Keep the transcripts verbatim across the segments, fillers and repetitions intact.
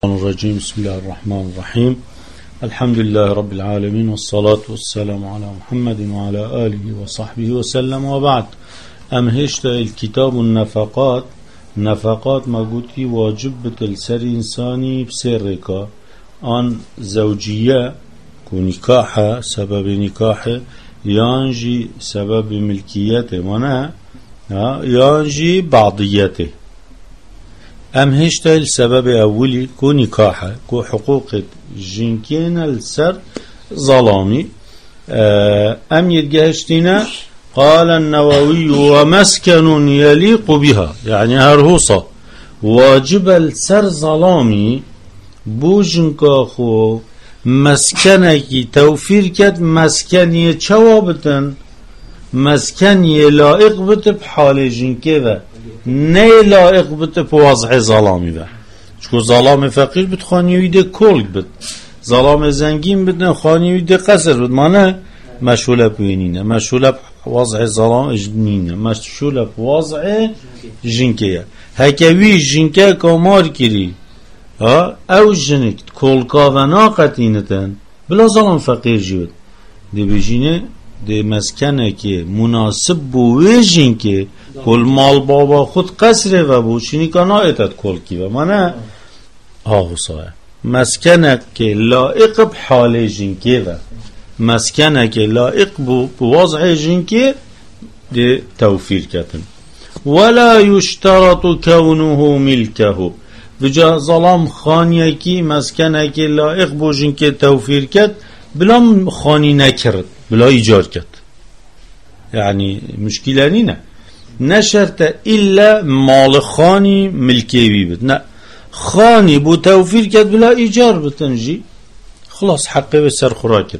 الرجيم بسم الله الرحمن الرحيم الحمد لله رب العالمين والصلاة والسلام على محمد وعلى آله وصحبه وسلم وبعد امهشت الكتاب النفقات نفقات موجودی واجب بتل سر انسانی بسرکا آن زوجیه کو نکاح سبب نکاح یانجی سبب ملکیت منه یانجی بعضیته ام هشتا السبب اولي كو نكاحة كو حقوق جنكين السر ظلامي ام يتجهشتنا قال النووي ومسكن يليق بها يعني هرهوصة واجب السر ظلامي بو جنكاخو مسكنك توفير كد مسكن يتشوابتن مسكن يلائق بت بحال جنكي نه لائق بت په وضع ظلامی و چون ظلام فقیر بت خانیویده کلگ بت ظلام زنگین بت نه خانیویده قصر بت مانه مشغوله بوینینه مشغوله وضع ظلام اجنینه مشغوله وضع جنکیه هکوی جنکه کامار کری ها او جنک کلکا و ناقتینتن بلا ظلام فقیر جود دی بجینه دی مسکنه که مناسب بویجین که کل مال بابا خود قصره و بو چینی کانا ایتد کل کی و منه آهو سایه مسکنه که لائق بحال جین که و مسکنه که لائق بوضع جین که دی توفیر کتن ولا یشترط کونه ملکه وجا ظلام خانیه کی مسکنه که لائق بو جین که توفیر کت بلا خانی نکرد بلا ایجار کت یعنی مشکلانی نه نشرت إلا مال خاني ملكي بيت نا خاني بو توفير كد بلا إيجار بتنجي خلاص حقه بسر خراكت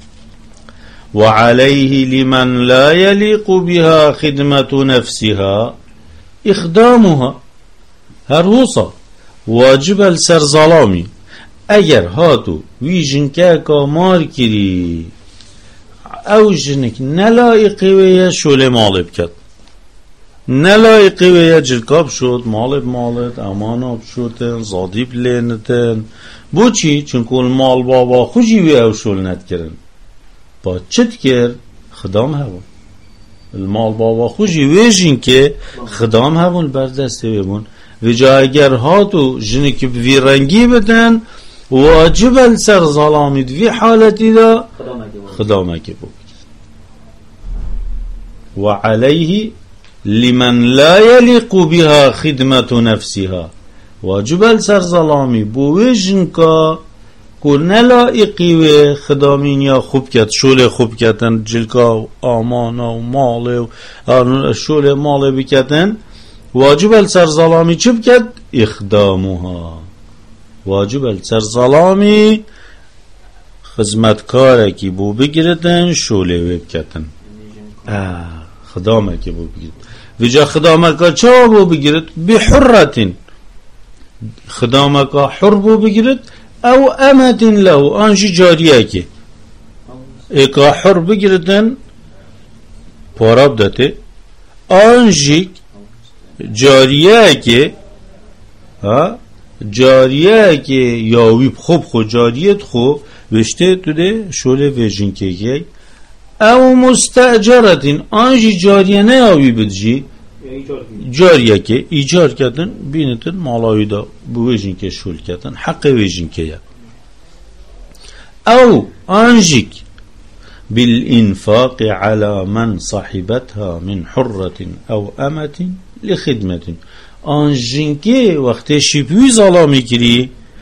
وعليه لمن لا يليق بها خدمة نفسها إخدامها هروصة واجب السر ظلامي اگر هاتو وی جنكاكا مار كري او جنك نلائقي ويا شول مال بكت نلایقی و یا جلکاب شد مال مالت اماناب شدن زادیب لینتن بو چی؟ چون کل مال بابا خوشی وی او شل ند کرن با چت کر خدام هون المال بابا خوشی ویجین که خدام هون بردسته ببون و جا اگر هاتو جنی که بوی رنگی بدن واجب السر ظلامید وی حالتی دا خدام اکی بو و علیه لمن لا يليق بها خدمة نفسها واجب السر ظلامي بوجن کا کو نلائقی و خدامین یا خوب کت شول خوب کتن جلکا آمان و مال و شول مال بکتن واجب السر ظلامي چه بکت اخدامها واجب السر ظلامي خدمتکاره کی بو بگیردن شول بکتن خدامه کی بو بگیرد وجا خدامکا چه بو بگیرد بحرتین خدامکا حر بو بگیرد او امتین له آنجی جاریه که اکا حر بگیردن پاراب داته آنجی جاریه که جاریه که یاوی خوب خو جاریت خو وشته تو ده شوله ویجین که که او مستاجرتین آنجی جاریه نه آوی بدجی جاریه که ایجار کردن بینتن مالایی دا بویجین که شول کردن حق ویجین که یا او آنجیک بالانفاق على من صاحبتها من حرة او امت لخدمت آنجین که وقتی شیپوی ظلامی کری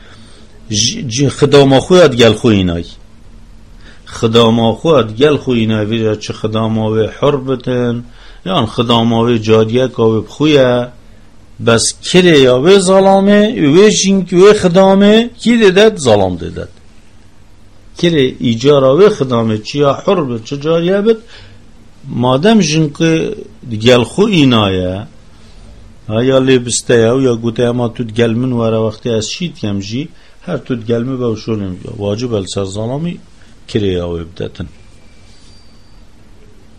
خدام خویت گل خوینای خدام خود گل خوینه ویجا چه خدام آوه حر بتن یا خدام آوه جاریه که آوه بخویه بس کره یا وی ظلامه وی جنک وی خدامه کی دیدد ظلام دیدد کره ایجار آوه خدامه چیا حر بت چه جاریه بت مادم جنک گل خوینه یا لیبسته یا گوته اما تو گل من وره وقتی از شید کم جی هر تو گل می باوشولم واجب السر ظلامی كريا وابدتن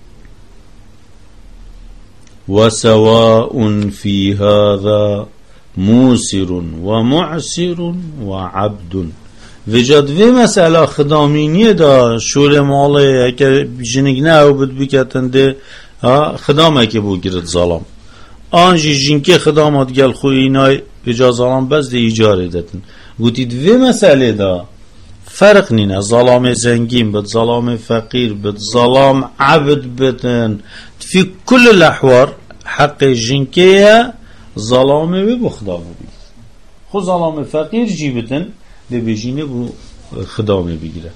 وسواء في هذا موسر ومعسر وعبد وجد في مسألة خدامينية دا شول مالي اكا جنگنه او بد بكتن ده خدام اكا بو گرد ظلام آنجي جنكي خدامات گل خويناي بجا ظلام بس ده ايجاره دتن گوتید في مسألة دا فرق نینه ظلام زنگين بد ظلام فقير بد ظلام عبد بتن في كل الأحوار حق جنكيه ظلامه بو خدامه بي خو ظلام فقير جيبتن ده بجينه بو خدامه بگیره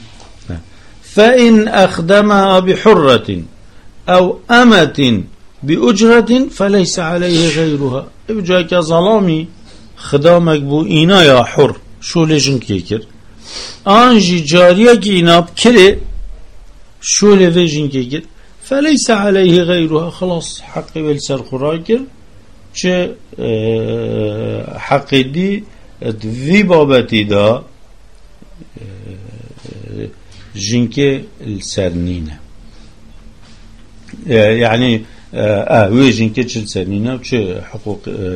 فإن أخدمها بحرة أو أمة بأجرة فليس عليه غيرها بجای که ظلامی خدامك بو اینا یا حر شو لجن که کر آنجی جاریه که اینا بکره شو لجن که کر فليس عليه غيرها خلاص حقی بالسر خورای کر چه حقی دی في بابتي دا جنكي السرنينة يعني اه وي جنكي السرنينة وش حقوق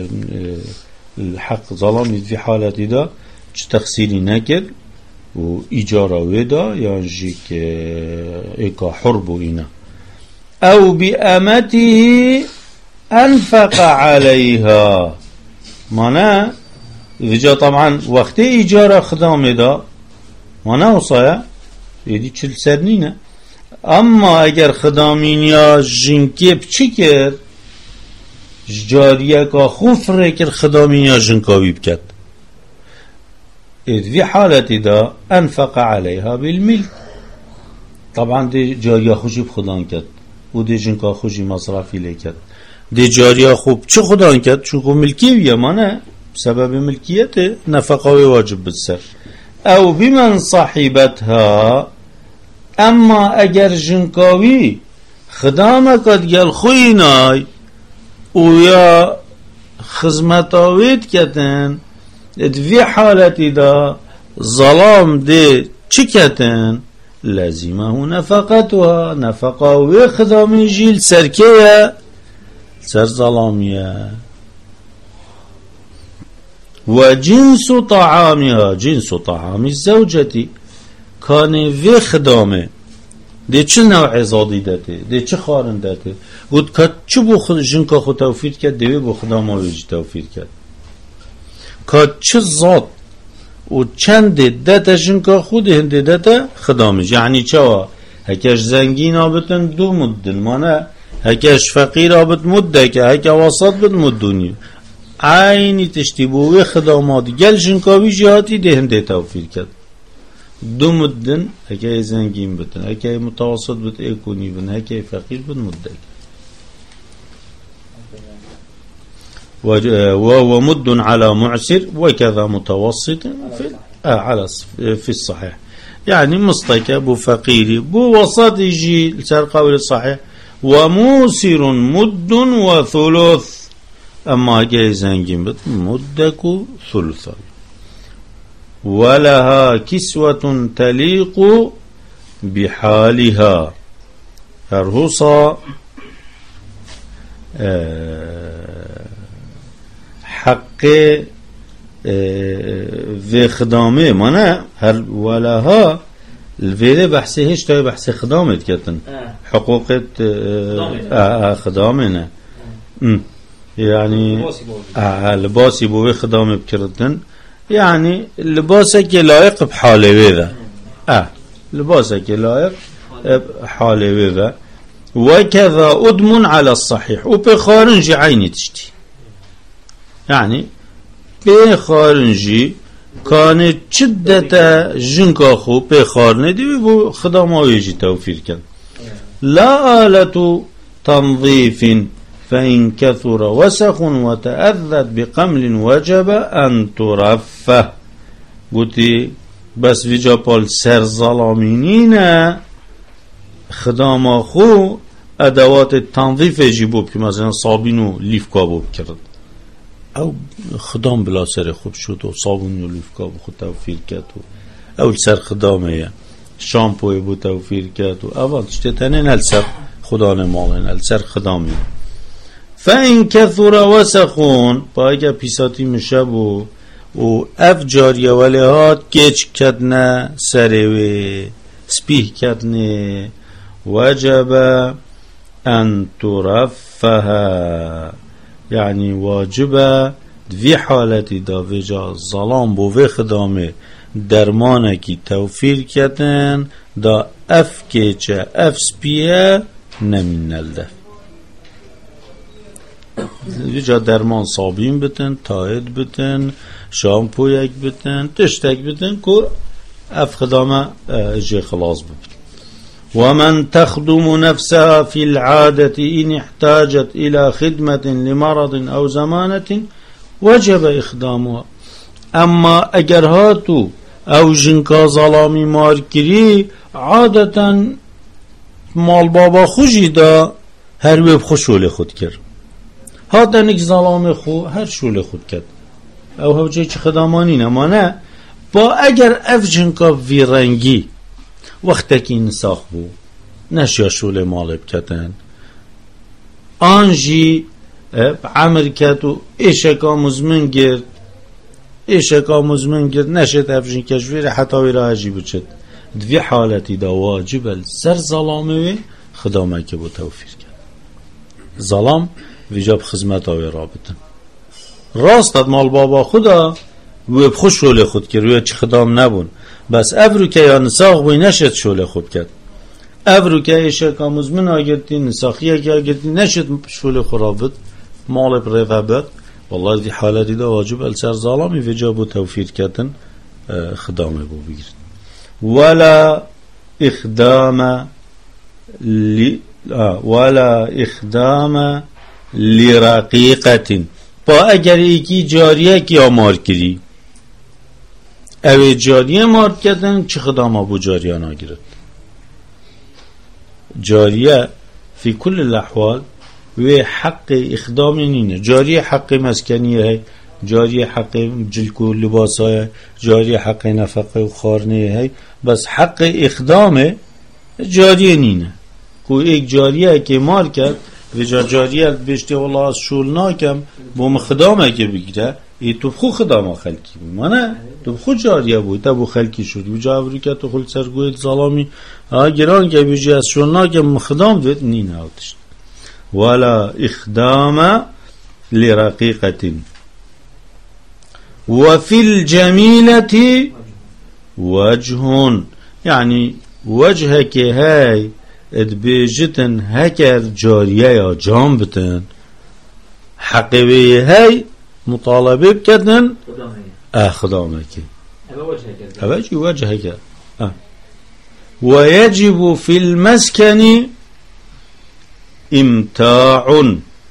الحق ظلامي في حالتي دا چه تخسيري نكر و إجارة ودا يعني جيك إيكا حربو إنا أو بأمته أنفق عليها معناه وجا طبعا وقت إيجار خدامه دا وانا وصايا يدي چل سرنينه اما اگر خدامين يا جنكي بچي كر جاريه کا خفر كر خدامين يا جنكاوي بكت في حالتي دا انفق عليها بالملك طبعا دي جاريه خوشي بخدان كت و دي جنكا خوشي مصرفي لكت دي جاريه خوب چه خدان كت چونكو ملكي ويمانه بسبب ملكيته نفقه واجب بالسر او بمن صاحبتها اما اگر جنكاوي خدامك قال خويناي ويا خزمتاويت كتن في حالتي دا ظلام دي چكتن لازمه نفقتها نفقه وخدامي جيل سركيه سر ظلاميه وجنس طعامها جنس طعام الزوجة كان في خدامه دي چه نوع زادي داته دي چه خارن داته قد كد چه بو خد جنكا خود توفير كد دي بو خدامه ويجي توفير كد كد چه زاد و چند داته جنكا خود هنده داته خدامه يعني چوا هكاش زنگين آبتن دو مدن مانا هكاش فقير آبت مده که هكا وسط بد مدوني عینی تشتیبوی خدامات گل جنکاوی جهاتی دهنده توفیر کرد دو مدن هکای زنگین بتن هکای متوسط بت ایکونی بن هکای فقیر بن مدک و مد على معسر وكذا متوسط في آه على في الصحيح يعني مستكى بو فقير بو وسط يجي لسر قول الصحيح وموسر مد وثلث اما جاي زنجين بت مدك ثلثا ولها كسوة تليق بحالها الرصا حق في خدامه مانا هل ولها الفيدي بحثي هيش تاي بحثي خدامه كتن حقوق خدامنا يعني لباسي بوي خدامه بكردن يعني لباسك لايق بحاله وذا اه لباسك لايق بحاله وذا وكذا أدم على الصحيح وبخارنجي عيني تشتي يعني بخارنجي كانت شدة جنكا خو بخارنه دي بو خدامه يجي توفير كان لا آلة تنظيف فإن كثر وسخ وتأذت بقمل وجب أن ترفه قلتي بس في جابال سر ظلامينين خدام خو أدوات التنظيف يجيبو بك مثلا صابين و ليفكا بو بكرد أو خدام بلا سر خوب شد و صابون و ليفكا بو خود توفير كتو أو سر خدامه شامپو بو توفير كتو أول تشتتنين هل سر خدان مالين هل سر خدامي فإن كثر وسخون با اگه پیساتی میشه و و اف جاریه ولی هات کچ کدنه سروی سپیه کدنه وجب ان ترفه یعنی واجبه دوی حالتی دا وجا ظلام بو وی خدامه درمانه کی توفیر کدن دا اف کچه اف سپیه نمین نلده ویجا درمان صابین بتن تاید بتن شامپو یک بتن تشتک بتن که اف خدامه اجی خلاص ببتن ومن تخدم نفسها في العادة إن احتاجت إلى خدمة لمرض أو زمانة وجب إخدامها اما اگر هاتو او جنکا ظلامی مار کری عادتا مال بابا خوشی دا هر ویب خوشول خود کرد هاتا نک ظلام خو هر شول خود کرد او هوچه چه خدامانی نمانه با اگر اف جنکا وی رنگی وقتی که انساخ بو نشیا شول مال بکتن آنجی عمر کتو ایشکا مزمن گرد ایشکا مزمن گرد نشد اف جنکش وی حتی وی را عجیب چد دوی حالتی دا واجب سر ظلامه خدامه که بو توفیر کرد ظلام ویجاب خدمت آوی رابطن راست مال بابا خدا و خوش شوله خود کرد و چه خدام نبون بس افرو که یا نساخ بوی نشد شوله خود کرد افرو که ایشکا مزمن آگردی نساخی که آگردی نشد شوله خرابط مال برفبت والله دی حالتی دا واجب السر ظلامی ویجاب توفیر کردن خدامه بو بگیرد ولا اخدام لی ولا اخدام لرقیقت با اگر ایکی جاریه که آمار کری اوی جاریه مار کردن چه خدام ابو جاریه ناگرد جاریه فی کل الاحوال و حق اخدام نینه جاریه حق مسکنیه ہے جاریه حق جلک و لباس ہے جاریه حق نفقه و خارنه ہے بس حق اخدام جاریه نینه کو ایک جاریه که مار کرد و جا جاریه بشتی والله از شول ناکم بوم خدامه که بگیره ای تو خو خدامه خلکی بود منه تو خو جاریه بود تا بو خلکی شد و جا افری که تو خل سرگویت ظلامی گران که بجی از شول ناکم خدام دوید نینه آتش ولا اخدام لرقیقت وفي الجميلة وجه يعني وجهك هاي ادبيجتن هكر جارية يا جامبتن حقيبية هاي مطالبة بكتن اخدامك اوجه وجهك اه. ويجب في المسكن امتاع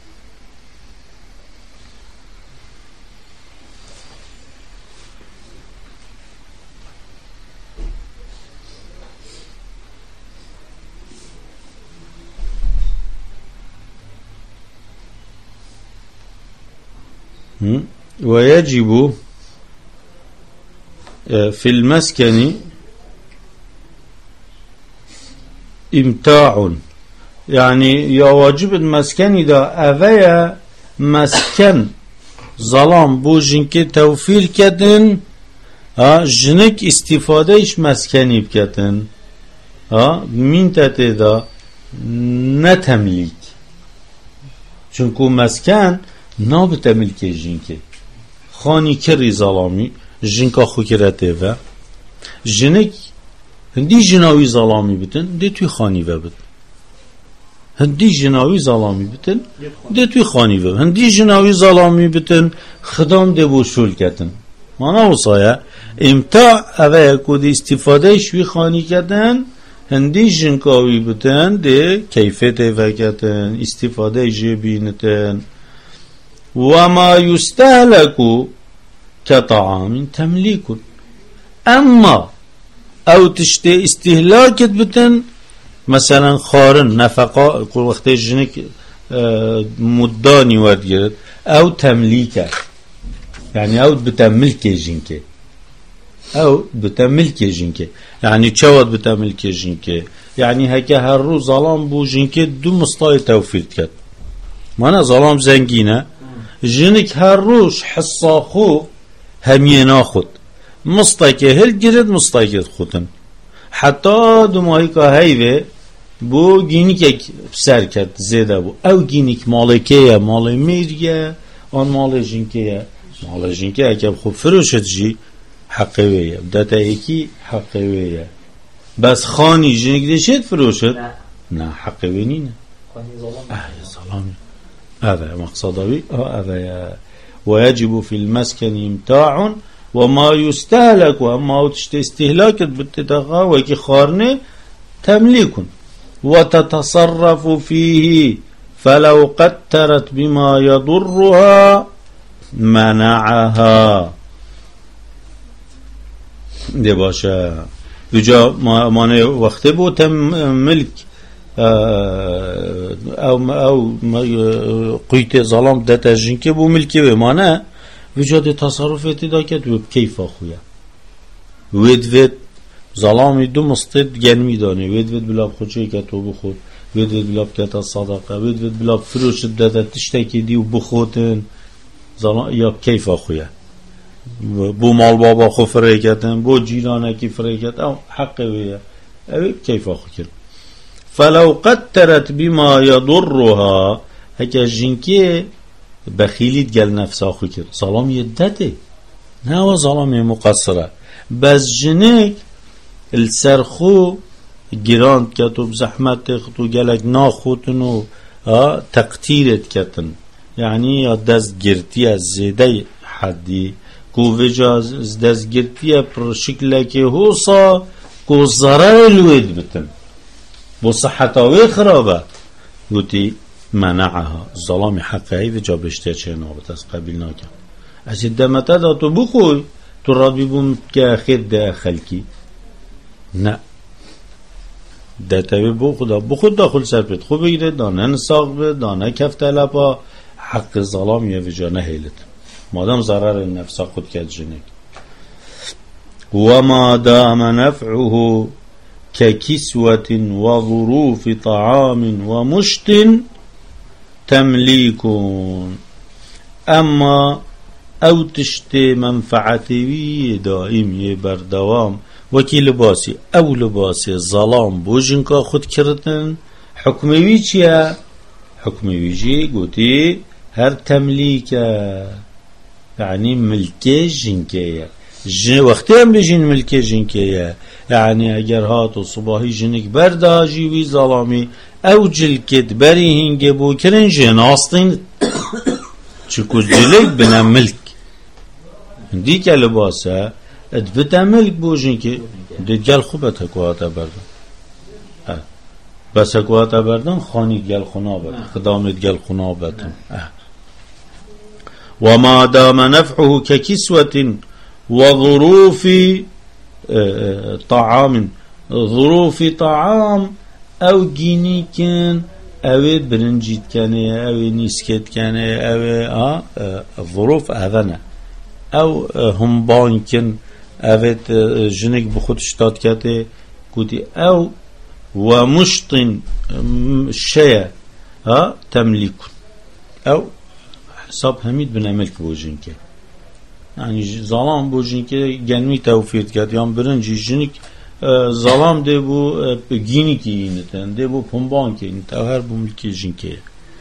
ويجب في المسكن امتاع يعني يا واجب المسكن دا اويا مسكن ظلام بو جنك توفير كدن جنك استفاده اش مسكني بكتن من تتدا نتملك چونكو مسكن نابت ملک جنکه خانی کری ظلامی جنکا خو کرده و جنک هندی جناوی ظلامی بتن دی توی خانی و بتن هندی جناوی ظلامی بتن دی توی خانی و هندی جناوی ظلامی بتن خدام دی بو شول کتن مانا وصایا امتاع اوه کود استفاده شوی خانی کتن هندی جنکاوی بتن دی کیفت و کتن استفاده جبینتن وما يستهلك كطعام تمليك اما او تشتي استهلاك بتن مثلا خارن نفقه وقت جنك مداني ورد او تمليك يعني او بتملك جنك او بتملك جنك يعني چواد بتملك جنك يعني هكا هر رو ظلام بو جنك دو مستای توفیر کرد مانا ظلام زنگینه جنك هر روش حصا خو همينا خود مستقي هل جرد مستقي خودن حتى دماغي که هيوه بو گینیک سر کرد زیده بو او گینیک مالکه مال میریه آن مال جنکه مال جنکه اگه خوب فروشت جی حقویه داتا ایکی حقویه بس خانی جنک دیشت فروشت نه حقوی نینه اه ظلامی هذا مقصدوي هذا ويجب في المسكن امتاع وما يستهلك وما تستهلاك بالتدغى وكي خارنه تمليك وتتصرف فيه فلو قترت بما يضرها منعها دي باشا بجا مانه وقت بو تم ملك او او قيت ظلام داتا جنكي بو ملكي بمانه بجا تصرفاتي دا كت و كيف اخويا ويد ويد ظلامی دو مستد گرمی دانه وید وید بلاب خوچه که تو بخود وید وید بلاب که تا صدقه وید وید بلاب فروش داده تشتکی دی و بخودن ظلام یا کیف آخویه بو مال بابا خو فریکتن بو جیرانه کی فریکت او حق ویه او کیف آخو کرد فلو قترت بما يضرها هکه جنکی بخیلیت گل نفس آخو کرد ظلام یدته نه و ظلام مقصره بس جنک السرخو گراند کتو بزحمت خطو گلک ناخوتنو تقتیرت کتن یعنی دست گرتی از زیده حدی کو وجا دست گرتی پر شکل که حوصا کو ضرر الوید بتن بو صحتاوی خرابه گوتی منعها ظلام حقی وجا بشته چه نابت از قبیل ناکن از دمته دا تو بخوی تو را بیبون که خیر ده خلکی نه ده تبی بو خدا بو خود داخل سر پید خوب بگیره دانه نساق بید دانه کفت لپا حق ظلام یه وجا نهیلت مادام ضرر نفس خود کد جنک وما دام نفعه ككسوة وظروف طعام ومشت تمليكون اما او تشتی منفعتی دائمی بردوام وکی لباسی او لباسی ظلام بو جنکا خود کردن حکموی چیه؟ حکموی جی گوتی هر تملیک یعنی ملکی جنکیه جن وقتی هم بجین ملکی جنکیه یعنی اگر هات و صباحی جنک برداجی وی ظلامی او جلکت بری هنگه بو کرن جناستین چکو جلک بنا ملک دی که لباسه ادبتا ملک بوجین که دید گل خوبه تکواتا بردن بس تکواتا بردن خانی گل خنا بردن خدامت گل خنا بردن وما دام نفعه ككسوة وظروف طعام ظروف طعام او گینی کن او برنجید کنه او نیسکت کنه او ظروف اوانه او هم بانکن اوید جنک بخود شتاد کته گوتی او و مشتن شیه تملیکن او حساب همید بنامل که بوجین که یعنی ظلام بوجین که گنمی توفیت کرد یا برنجی جنک ظلام ده بو گینی که اینتن ده بو پنبان که اینت او هر بو ملکی جن که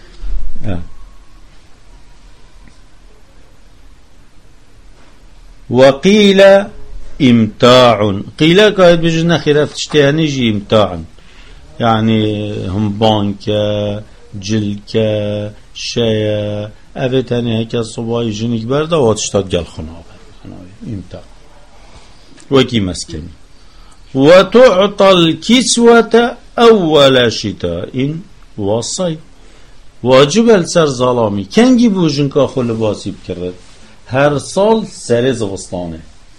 وقيل امتاع قيل قاعد بجنا خلاف تشتهني جي امتاع يعني هم بانك جلك شيء أفتني هيك الصباح جنك بردا واتشتاد جل خناب امتاع وكي مسكني وتعطى الكسوة أول شتاء وصيف واجب السر ظلامي كان جيبو جنكا خو لباسي بكرد هر سال سر زغستانه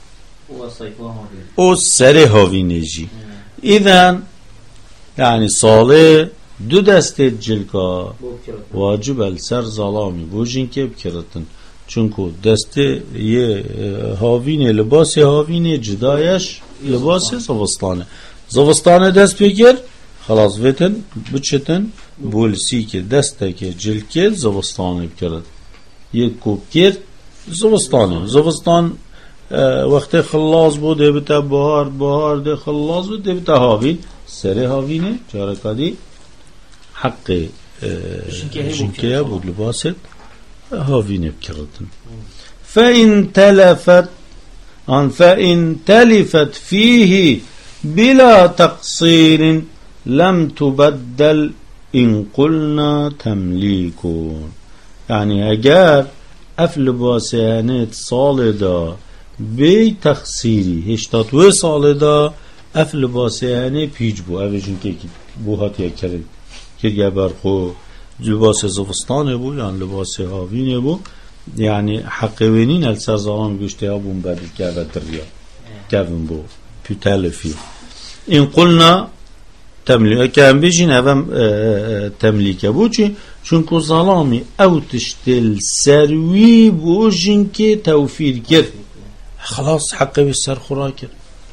او سر هاوینه جی ایدن یعنی ساله دو دسته جلکا واجب السر ظلامی بوجین که بکردن چونکو دسته یه هاوینه لباس هاوینه جدایش لباس زغستانه زغستانه دست بگیر خلاص ویتن بچتن بولسی که دسته که جل کرد زوستانه بکرد یک کوب کرد زوستانه زوستان وقت خلاص بود دبتا بهار بهار ده خلاص بود دبتا هاوین سره هاوینه چاره کدی حق جنکه بود لباست هاوینه بکردن فإن تلفت عن فإن تلفت فيه بلا تقصير لم تبدل إن قلنا تمليكون يعني اگر اف لباسانت صالدا بی تقصیری هشتاتوه سال دا اف لباسانه پیج بو اوشون که بو هات یک کرد که یه برخو لباس زوستانه بو یعنی لباس هاوینه بو یعنی حقوینین السر زالان گوشته ها بون بدل کرد ریا کفن بو پی تلفی این قلنا تملیک که هم بیشین هم تملیکه بو چی چونکو ظلامی او تشتل سروی بوشین که توفیر کرد خلاص حقه بالسر خوراكر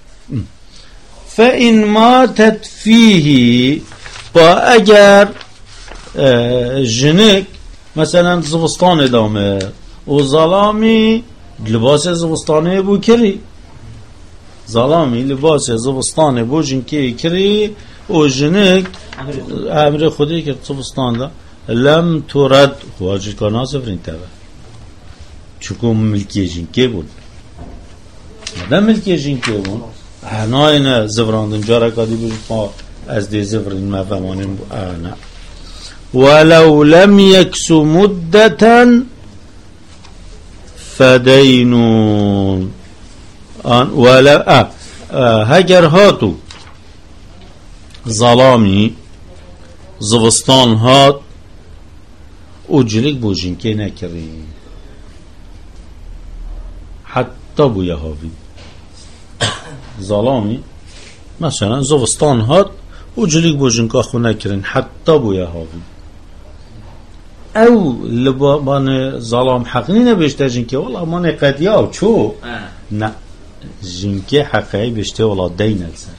فإن ماتت فيه با اگر جنك مثلا زوستان ادامه و ظلامی لباس زوستانه بو کری ظلامی لباس زوستانه بو جنکی کری و جنك امر خودی که زوستان دا لم ترد خواجه کانا سفرین تبه چکو ملکی جنکی بود مدام ملکی جنکی بون احنا اینه زفراندن جارا کدی بجید ما از دی زفرین مفهمانیم بو احنا ولو لم يكسو مدة فدينون ولا اه هگر هاتو ظلامی زوستان هات اوجلک بوجین که نکرین حتی بو یهاوی ظلامی مثلا زوستان هات اوجلک بوجین که خو نکرین حتی بو یهاوی او لبان ظلام حقنی نبشته جنکه والله ما نقدی ها چو نه جنکه حقی بشته والله دین السر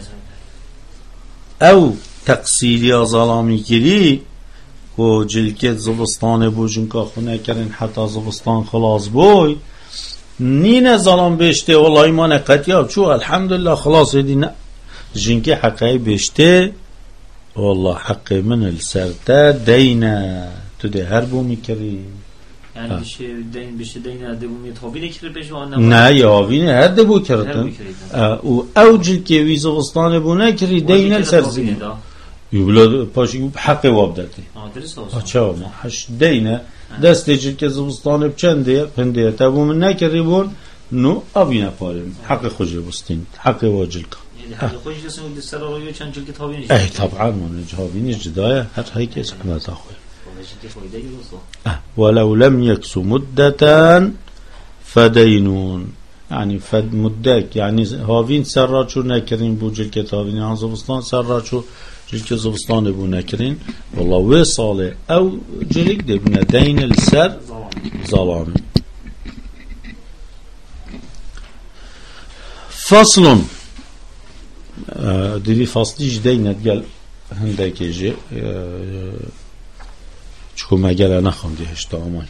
او تقصیری ظلامی کری و جلکت زبستان بو جنکه خونه کرن حتی زبستان خلاص بوی نین ظلام بشته والله ما نقدی ها چو الحمدلله خلاص دی نه جنکه حقی بشته والله حق من السر تا دینه تو ده هر بو میکری یعنی بشه دین بشه دین ده بو میتابی دکره بشه آن نه یاوینه هر ده بو کردن او اوجل که ویزوستان بو نکری دین سرزین یبلاد پاشی حق واب دادی آچه ما هش دینه دست جل که زوستان بچنده پنده تبو من نکری بون نو آبی نپاریم حق خوشی بستین حق واجل کن حق خوشی دستیم دستر آقایو چند جل که تابی نجد ای طبعا من جهاوینش جدایه هر هایی که اسکنات آخوی ولو لم يكسو مدة فدينون يعني فد مدك يعني هاوين سراتشو نكرين بو جلكة هاوين عن زبستان سراتشو جلكة زبستان بو نكرين والله وصالة او جلك دي بنا دين السر ظلامي فصل دي فصلي جدينة قال هندك يجي چکو مگر نخوام دیهشتا آمای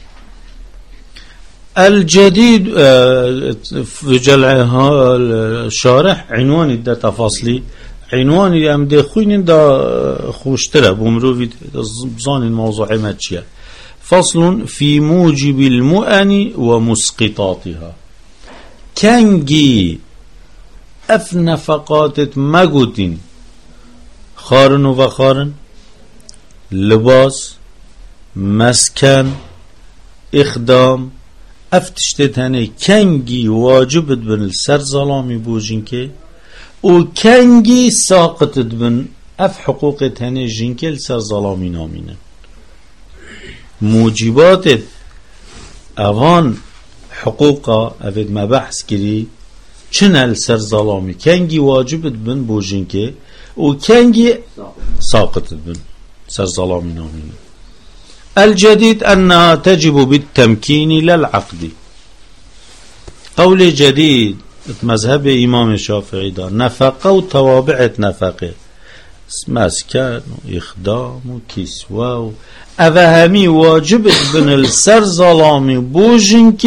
الجديد في جلعها الشارح عنوان ده تفاصلي عنوان هم ده خوين ده خوشتره بمروفي بزان الموضوع ما تشيه فصل في موجب المؤن ومسقطاتها كنجي اف نفقات مگوتين خارن و خارن لباس مسکن اخدام افتشته تنه کنگی واجبت بن سر ظلامی بوجین که او کنگی ساقطت بن اف حقوق تنه جین که سر ظلامی نامینه موجباتت اوان حقوقا افید مبحث کری چنه سر ظلامی کنگی واجبت بن بوجین که او کنگی ساقطت بن سر ظلامی نامینه الجديد أنها تجب بالتمكين للعقد قول جديد مذهب إمام الشافعي دا نفقه وتوابعة نفقه مسكن وإخدام وكسوة و... أفهمي واجب بن السر ظلامي بوجنك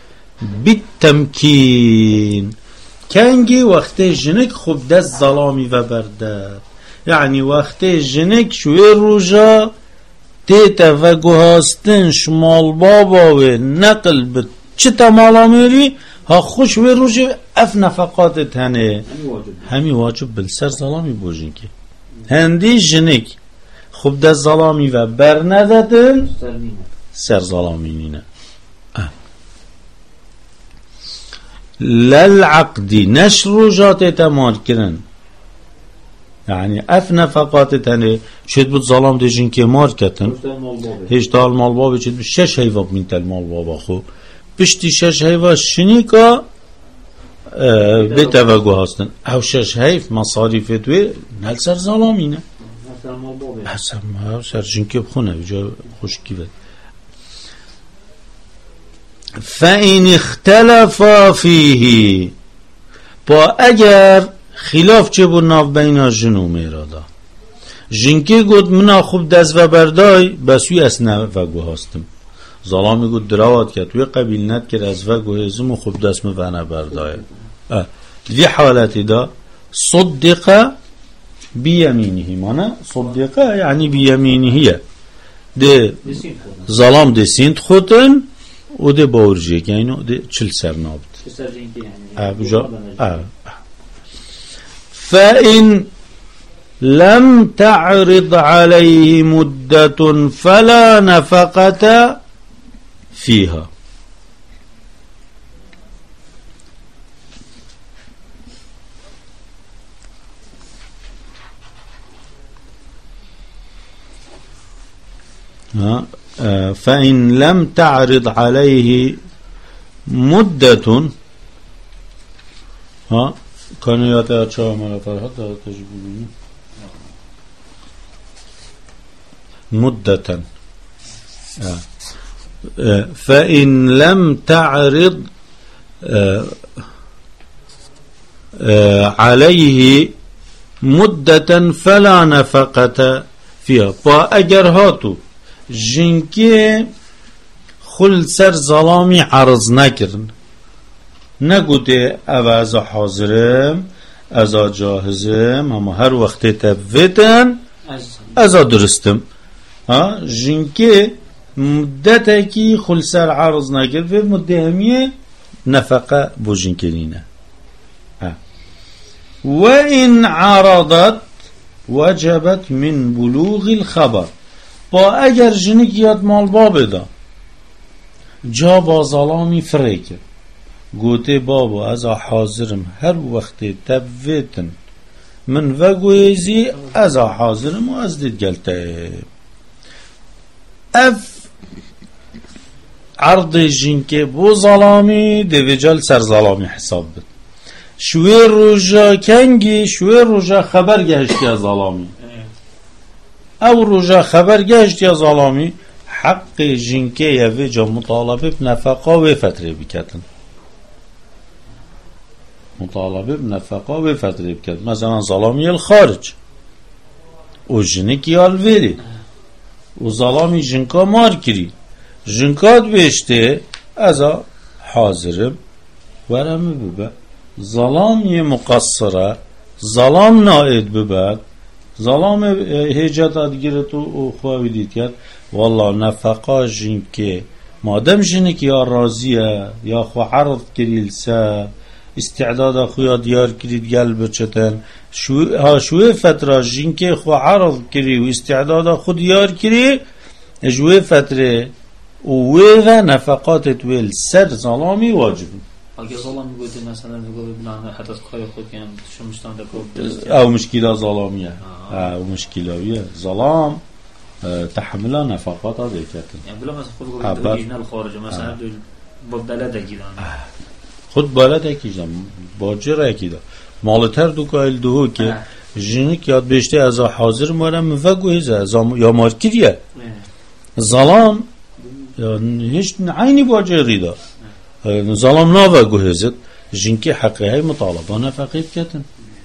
بالتمكين كانجي وقت جنك خب دست ظلامي وبرده يعني وقت جنك شوي روجا تيتا وگوهاستن شمال بابا و نقل بد چه تمالا میری ها خوش و روجا اف نفقاتت هنه همي واجب بالسر ظلامي بوجنك هندي جنك خب دست ظلامي و بر ندادن سر ظلامي نينه للعقد نشر جات تمار كرن يعني اف نفقات تاني شد بود ظلام ديجين كي مار كتن هيش دال مال بابا شد شش هيفا من تل مال بابا خو بشتي شش هيفا شنيكا اه بتوجه هستن او شش هيف مصاريف توي نل سر ظلامينه حسن ما سر جنكي بخونه جا خوش كيفت فإن اختلف فيه با اگر خلاف چه بود ناف بین جنو میرادا جنکی گود منا خوب دست و بردای بسوی اسنه و گو هستم ظلامی گود دراوات که توی قبیل ند که از و گو هزم و خوب دست مفنه بردای دی حالتی دا صدقه بیمینه مانا صدقه یعنی بیمینه ده ظلام ده سینت خودن و ده باورجیه که اینو ده چل سر نابد ابجا اه فإن لم تعرض عليه مدة فلا نفقة فيها فإن لم تعرض عليه مدة ها كانوا يتأتشوا من فرحة تجيبوني مدة آه. آه. فإن لم تعرض آه. آه. عليه مدة فلا نفقة فيها فأجر هاتو جنكي خل سر ظلامي عرض نكرن نگوده او از حاضرم از جاهزم اما هر وقت تبویتن از درستم جنکه مدت کی خلصر عرض نگرد و مدت همیه نفقه بو جنکه نینه و این عرضت وجبت من بلوغ الخبر با اگر جنک یاد مال بابه دا جا با ظلامی فریکه گوته بابا از حاضرم هر وقت تبویتن من و گویزی از حاضرم و از دید گلته اف عرض جنکه بو ظلامی دویجال سر ظلامی حساب بد شوی روژا کنگی شوی روژا خبر گهشتی از ظلامی او روژا خبر گهشتی از ظلامی حق جنکه یویجا مطالبه بنفقه و فتره بکتن مطالبه بنفقه و فتره بکتن مثلا ظلامی الخارج و جنکی الویری و ظلامی جنکا مار کری جنکات بیشته ازا حاضرم ورم ببه ظلامی مقصره ظلام ناید ببه ظلام هیجات گیرت و خواهی دید کرد والله نفقه جنکه مادم جنک یا راضیه یا خو عرض کریل سه استعداد خویا دیار کرید قلب چتن شو ها شوی فتره جنکه خو عرض کری و استعداد خود دیار کری جوی فتره و و نفقات تویل سر ظلامی واجب اگه ظلام میگوید مثلا میگوید نه حتی خواهی خود کنم شمشتان دکو او مشکل ظلامیه او مشکلیه ظلام تحمل نفقات هذه كاتن يعني بلا مثلا خود قول دينا الخارج مثلا با بلد اكيد خود بلد اكيد باجر اكيد مالتر دو قال دو که جنك یاد بیشتر از حاضر مرم و گویزه یا مارکریه ظلام يعني هیچ عینی باجری دا ظلام نا و گویزه جنك حقیقی مطالبه نفقه کاتن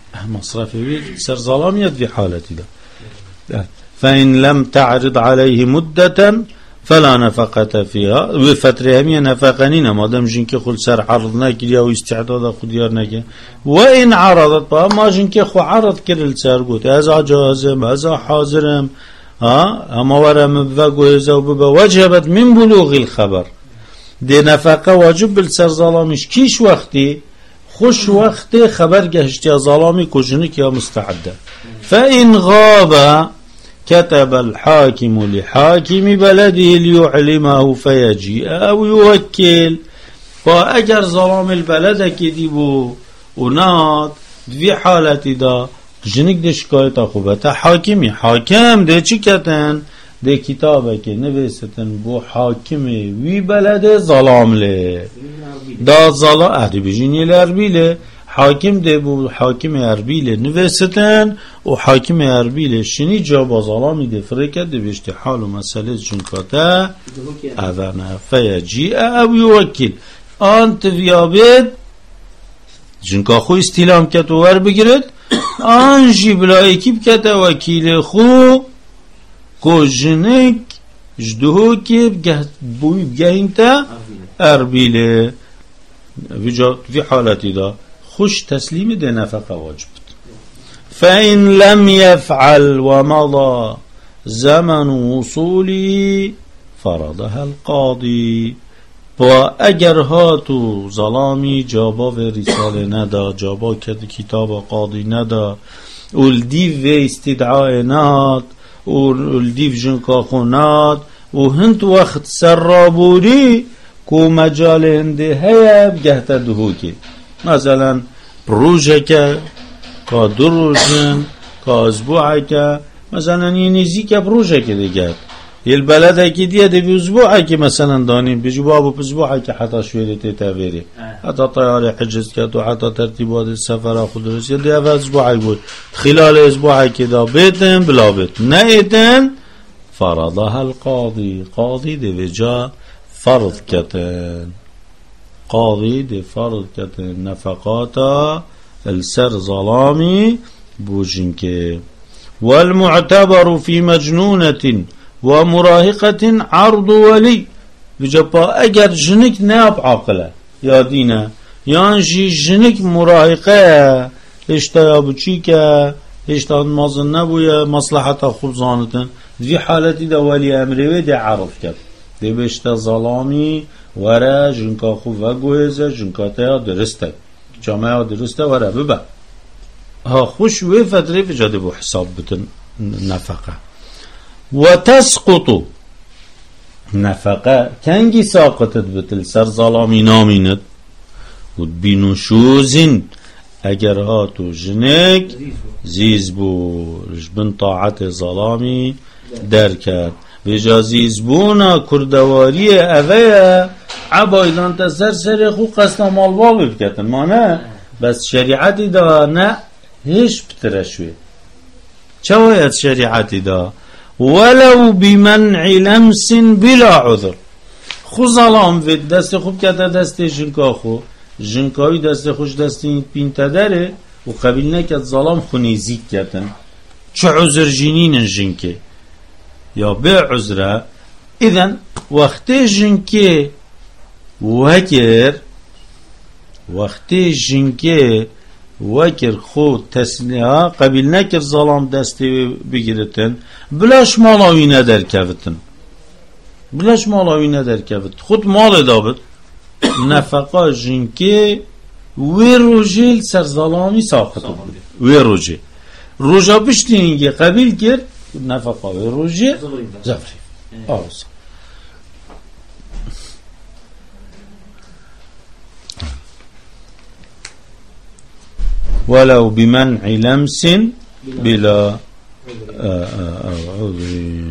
مصرف بيت سر ظلاميت في حالتي ده. فإن لم تعرض عليه مدة فلا نفقة فيها بفترة همية نفقانين ما دام جنك خل سر عرض ناكل أو استعداد خديار ناكل. وإن عرضت بها ما جنك خو عرض كرل سر قلت هذا جاهزم هذا حاضرم ها اما ورم بفقوهزا وببا وجبت من بلوغ الخبر دي نفقه واجب بالسر ظلامش كيش وقتي خوش وقتي خبر گهشتی ظلامی کجنک یا مستعده. فإن غاب كتب الحاكم لحاكم بلده ليعلمه فيجيء أو يوكل. فأجر ظلام البلد كديبو وناد في حالة دا جنك دي شكاية خوبتا حاكمي حاكم دي چي كتن دي كتابه كي نويستن بو حاكمي وي بلد ظلام لي دا ظلام اهدي بجيني الاربيلي حاكم دي بو حاكم اربيلي نويستن و حاكم اربيلي شني جابا ظلامي دي فريكت دي بيشتي حالو مسألة جنكاتا اذانا فيجيء او يوكل انت فيابد جنكا خو استلام كتو ور بگرد آنجی بلا اکیب کتا وکیل خو کو جنک جدهو که بوی بگهین تا اربیله في حالتی دا خوش تسلیم ده نفقه واجب. فإن لم يفعل ومضى زمن وصوله فرضها القاضي. با اگر هاتو ظلامی جابا و رساله ندا جابا کد کتاب قاضی ندا اول دیو و استدعای ناد اول دیو جنکا خوناد و هند وقت سرابوری کو مجال هنده هیا بگهت دهو که مثلا روژه که که دو روژن که اسبوعه که مثلا یه نیزی که روژه که دیگه البلد که دیگه دی اسبوعه که مثلا دانیم بجو بابو اسبوعه که حتی شویده تتابیری حتی طیاره حجز کرد و حتی ترتیبات سفر خود رسید دیگه اسبوعه بود خلال اسبوعه که دا بیتن بلا بیت نه ایتن فرضها القاضي قاضي دی وجا فرض کتن قاضي دی فرض کتن نفقاتا السر ظلامي بوجنك. والمعتبر في مجنونة ومراهقة عرض ولي بجبا اگر جنك ناب عاقله يا دينا يانجي جنك مراهقه اشتا يا بچيكه اشتا مازن نبويا مصلحة خوب زانتن في حالتي دا ولي امره دي عرض كد دي بشتا ظلامي ورا جنكا خوب وگوهزه جنكا تيا درسته جامعه درسته ورا ببا ها خوش وی فتره في جاده بو حساب بتن نفقه. وتسقط نفقه كنجي ساقطت بتل سر ظلامي نامينت وبنشوز اگر هاتو جنك زيز بو رجبن طاعت ظلامي دركت بجا زيز بونا كردواري اوه عبايدان تسر سر خو قصنا مالبال بكتن ما نه بس شريعتي دا نه هش بترشوه چوهيت شريعتي دا ولو بمنع لمس بلا عذر. خو ظلام في دست خوب کتا دست جنکا خو جنکاوی دست خوش دستی پینتا داره و قبیل نکت ظلام خو نیزیک کتن چه عذر جنین جنکه یا به عذره. اذن وقتی جنکه وکر وقتی جنکه وکر خود تسلیه قبیل نکر ظلام دستی بگیرتن بلاش مالاوی ندر کفتن بلاش مالاوی ندر کفت خود مال دابد نفقه جنکه وی روژه سر ظلامی ساقط بود وی روژه روژه بشتی اینگه قبیل کرد نفقه وی روژه زفری آرز. ولو بمنع لمس بلا عذر.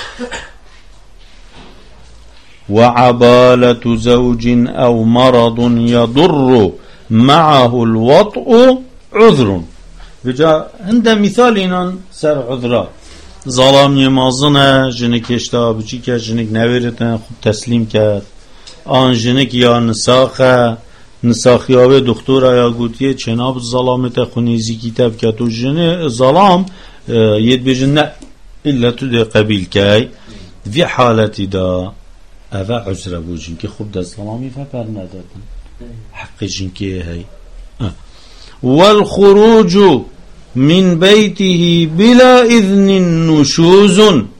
وعبالة زوج أو مرض يضر معه الوطء عذر. بجا عند مثالنا سر عذرا ظلام يمازنه جنك اشتها بجي که جنك نويرتن خوب تسليم کرد آن جنك یا نساخه نساخیاوه دکتر آیا گوتیه چناب ظلامت خونیزی کتاب که تو جنه ظلام ید بجن نه إلا تدي قبيل كاي في حالتي دا أفا عذر بو جنكي خوب دا الظلامي فبرنا دادن حق جنكي هاي أه. والخروج من بيته بلا إذن نشوز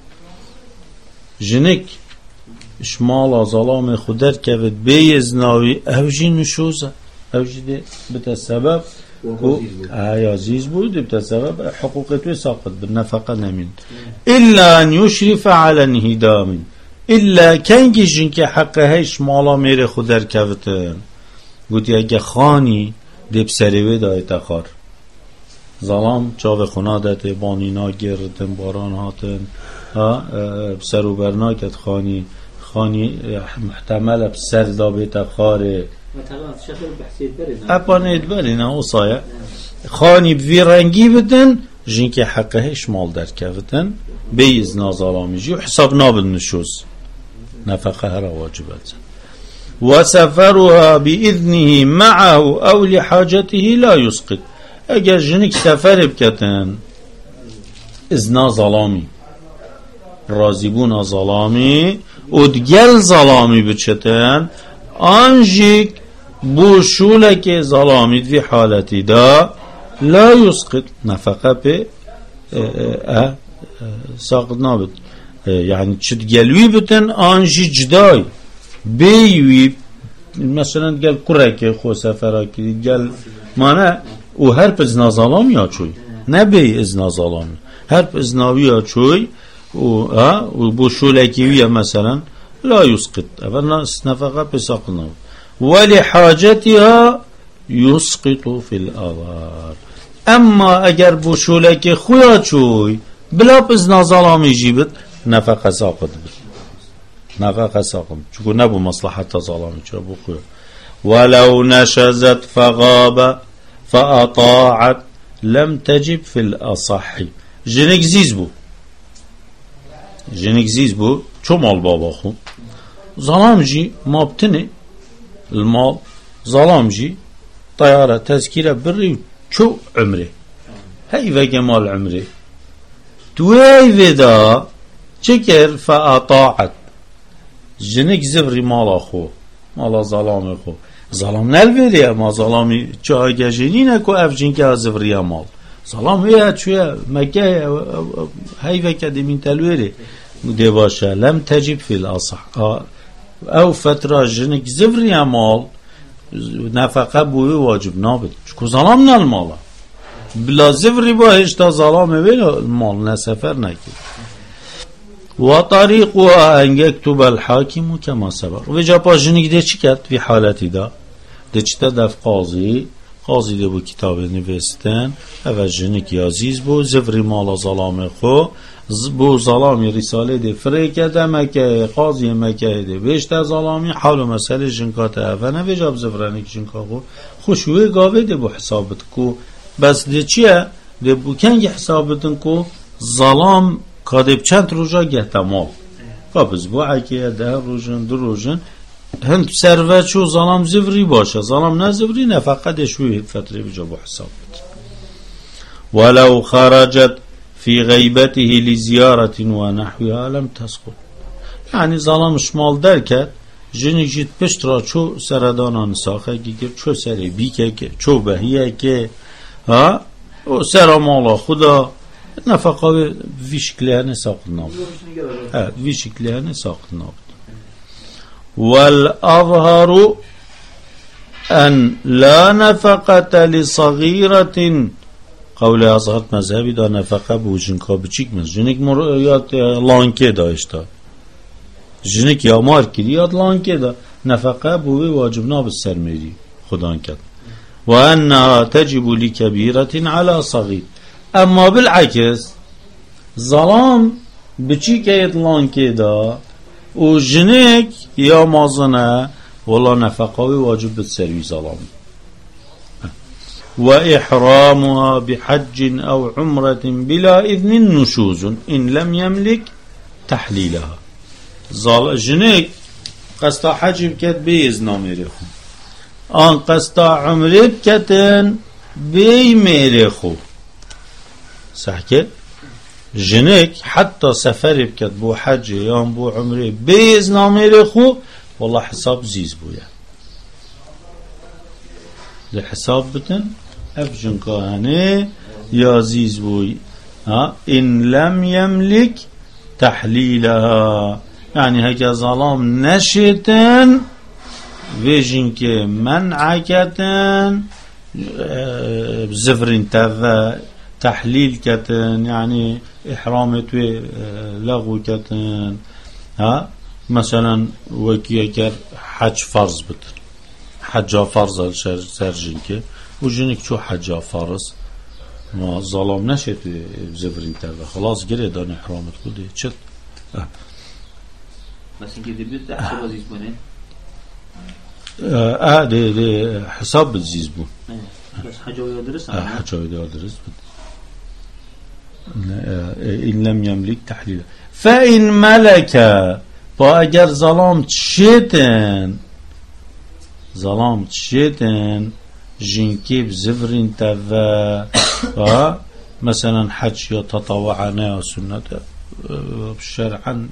جنك شمال ظلام خدر كفت بيزناوي أوجي نشوزة أوجي دي بتا السبب آه عزيز بود بتا سبب حقوقته ساقط بالنفقة نمين إلا أن يشرف على انهدام إلا كنجي جنكي حقه هيش مالا ميري خدر كفتن قلت اگه خاني دي بسروه دا اتخار ظلام چاو خونه داته بانینا گردن باران هاتن بسر و برناکت خانی خانی محتمل بسر دا بتخاره اپانه ادبالی نه او سایه خانی بوی رنگی بدن جنکه حقه شمال در کفتن بیز نازالامی جی و حساب نابل نشوز نفقه هر واجبت و سفرها بإذنه معه او لحاجته لا يسقط اگر جنک سفر بکتن ازنا ظلامی رازیبون ظلامی و دگل ظلامی بچتن آنجیک بو شولك ظلامي في حالتي دا لا يسقط نفقه به ساقط نابد يعني تشد جلوي بتن آنجي جداي بيوي مثلا قال كرك خو سفرك قال معنى و هر بزنا ظلام یا چوی نه بی ازنا ظلام هر بزناوی یا چوی و ها و بو شولكي مثلا لا يسقط أولا نفقه بساقط نابد ولحاجتها يسقط في الآذار اما اگر بوشولك خويا چوي بلا بزنا ظلامي جيبت نفقه ساقط بد نفقه ساقط چونکو نبو مصلحت ظلامي چو بو خويا ولو نشزت فغاب فأطاعت لم تجب في الأصح جنك زيز بو جنك زيز بو چو مال بابا خو ظلام جي ما بتني المال ظلامجي طيارة تذكيرة بري شو عمري هاي فاقة مال عمري توي فدا شكر فأطاعت جنك زبري مال أخو مال ظلام أخو ظلام نالبري ما ظلامي چه جنين اكو افجين که زبري مال ظلام هي شوية مكة هاي فاقة دي من تلويري دي باشا لم تجب في الأصح او فترة جنك زفري مال نفقه بوي واجب نابد چكو ظلام نال مالا بلا زفري باهش تا ظلام بلا المال نسفر نكي وطريقها ان يكتب الحاكم كما سبق و جابا جنك ده چي كت في حالتي دا ده چي دف قاضي قاضي ده بو كتاب نوستن او جنك يازيز بو زفري مالا ظلام خو بو ظلامی رساله ده فریکه ده مکه قاضی مکه ده بیشتر ظلامی حال و مسئله جنکات اوه نویجاب زفرانی که جنکا خو خوشوه گاوه ده بو حسابت کو بس ده چیه ده بو کنگ حسابتن کو ظلام کادب چند روژا گهتمال قابض بو عکیه ده روژن دو روژن هند سروه چو ظلام زفری باشه ظلام نه زفری نه فقط شوی فتره بجا بو حسابت ولو خرجت في غيبته لزيارة ونحوها لم تسقط يعني ظلام شمال دركت جنك جيت بشترا چو سردانا نساخه گیر چو سره بیکه که چو بهیه که ها و سر مالا خدا نفقه وی شکلیه نساقت نابد ها وی شکلیه نساقت نابد والأظهر أن لا نفقة لصغيرة قول اظهرت مذهبی دا نفقه بو جنکا بچیک مز جنک مر یاد لانکه داشتا جنک یا مار کردی یاد لانکه دا نفقه بو واجب ناب سرمری خدا کرد و انها تجب لكبيرة على صغير اما بالعكس ظلام بچیک یاد لانکه دا و جنک یا مازنه ولا نفقه واجب سروی ظلام وإحرامها بحج أو عمرة بلا إذن نشوز إن لم يملك تحليلها جنك قصد حج بكت بإذن ميرخون آن قستا عمره بکتن بی میره خو صحکه جنك حتى سفر بكت بو حج يوم بو عمره بإذن ميري خو والله حساب زيز بويا لحساب بتن أبجن كهاني يا زيز بوي ها إن لم يملك تحليلها يعني هكا ظلام نشتن ويجن كي منعكتن بزفرين تذا تحليل كتن يعني إحرامت لغو كتن ها مثلا وكي حج فرض بتن حج فرض السرجين كي وجنك شو حج فرض ما ظلام نشت بزفرين تذا خلاص قري دان إحرامت كده شت اه مثلا كده بيت حساب عزيز بني اه ده ده حساب بتزيز بو بس حاجة يدرس اه حاجة يدرس إن لم يملك تحليله فإن ملك فأجر ظلام تشيتن ظلام تشيتن جنكي بزفرين تذا مثلا حج يتطوعنا وسنة شرعا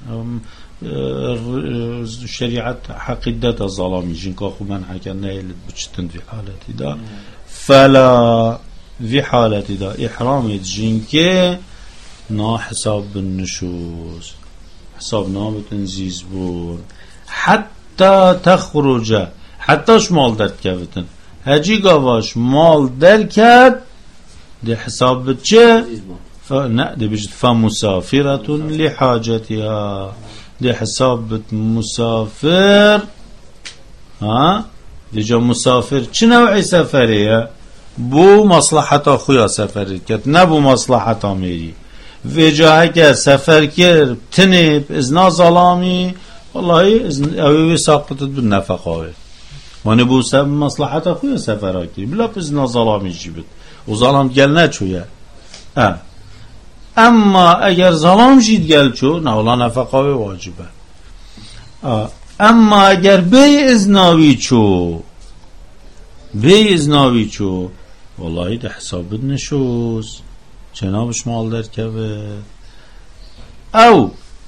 شريعة حقيدة الظلام جنكا خو منع كان يلد بتشتن في حالتي دا فلا في حالتي دا إحرام جنكي نا حساب بالنشوز حساب نا بتنزيز بون حتى تخرج حتى شمال درد كفتن هجي قواش مال دركت دي حساب بتشي فنا دي بجد فمسافرة لحاجتها دي حساب مسافر ها دي جا مسافر چه نوعي سفرية بو مصلحة اخويا سفر كت نبو مصلحة ميري في جاهك سفر كر تنب ازنا ظلامي والله ازن اوي ساقطت بالنفقه ونبو سب مصلحة اخويا سفر كر بلا ازنا ظلامي جيبت وظلام قلنا شوية اه اما اگر ظلام جید گل چو نولا نفقه واجبه اه. اما اگر بی ازناوی چو بی ازناوی چو والله ده حساب نشوز جنابش مال در كبه او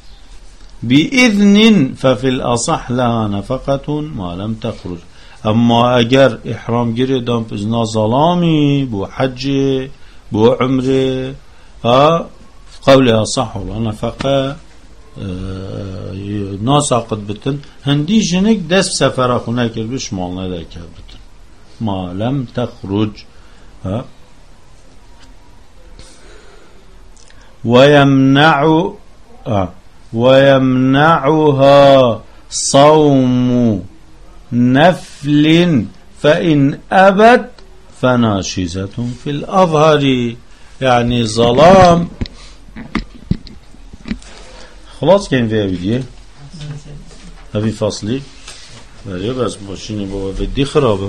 بإذن ففي الأصح لها نفقة ما لم تخرج اما اگر احرام گیره دام بزنا ظلامي بو حج بو عمره ها قولها صح والله نفقه ناساقط بتن هندي جنك دس سفر خونه كر بش مالنا در كبتن ما لم تخرج ها ويمنع آه ويمنعها صوم نفل فإن أبت فناشزة في الأظهر يعني ظلام خلاص كان فيها فيديو هذه فصلي بس ماشيني بابا بدي خرابه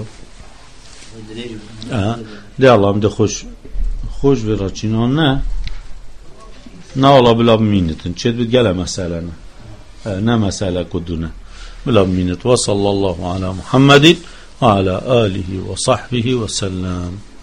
اه لا الله مده خوش خوش براچينان نه نه والله بلا بمينتن چه بتقال مسألة نه نه مسألة كدنا بلا بمينت وصلى الله على محمد وعلى آله وصحبه وسلم.